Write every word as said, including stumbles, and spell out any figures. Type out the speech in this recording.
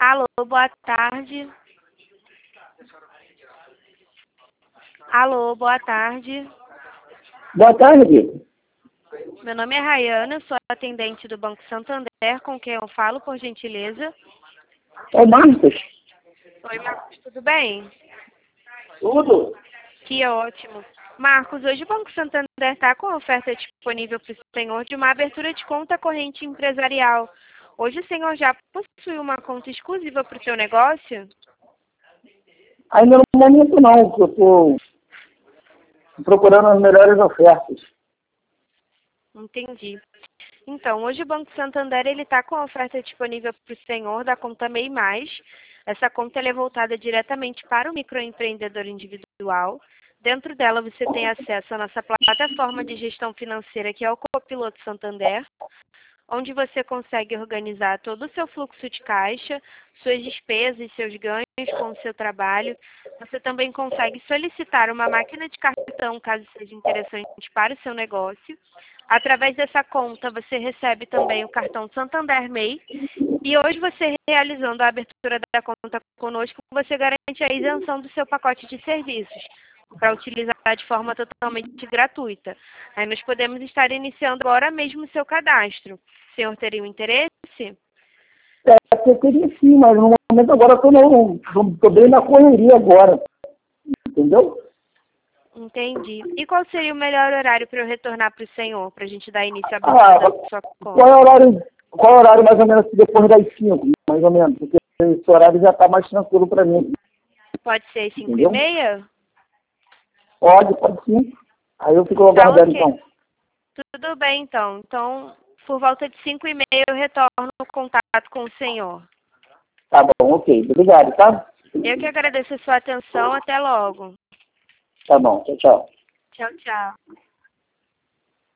Alô, boa tarde. Alô, boa tarde. Boa tarde. Meu nome é Rayana, sou atendente do Banco Santander, com quem eu falo, por gentileza. É o Marcos? Oi, Marcos, tudo bem? Tudo? Que ótimo. Marcos, hoje o Banco Santander está com a oferta disponível para o senhor de uma abertura de conta corrente empresarial. Hoje o senhor já possui uma conta exclusiva para o seu negócio? Ainda no momento não, porque eu estou procurando as melhores ofertas. Entendi. Então, hoje o Banco Santander ele está com a oferta disponível para o senhor da conta M E I Mais. Essa conta ela é voltada diretamente para o microempreendedor individual. Dentro dela você tem acesso à nossa plataforma de gestão financeira, que é o Copiloto Santander, onde você consegue organizar todo o seu fluxo de caixa, suas despesas, seus ganhos com o seu trabalho. Você também consegue solicitar uma máquina de cartão, caso seja interessante para o seu negócio. Através dessa conta, você recebe também o cartão Santander M E I. E hoje, você realizando a abertura da conta conosco, você garante a isenção do seu pacote de serviços, para utilizar de forma totalmente gratuita. Aí nós podemos estar iniciando agora mesmo o seu cadastro. O senhor teria um interesse? É, eu queria sim, mas no momento agora eu estou bem na correria agora. Entendeu? Entendi. E qual seria o melhor horário para eu retornar para o senhor, para a gente dar início à Ah, abertura da sua conta? qual é o horário, qual é o horário mais ou menos depois das cinco, mais ou menos? Porque esse horário já está mais tranquilo para mim. Pode ser cinco e Entendeu? meia? Pode, pode sim. Aí eu fico Tá aguardando ok. então. Tudo bem, então. Então, por volta de cinco e meia eu retorno o contato com o senhor. Tá bom, ok. Obrigado, tá? Eu que agradeço a sua atenção. Até logo. Tá bom, tchau, tchau. Tchau, tchau.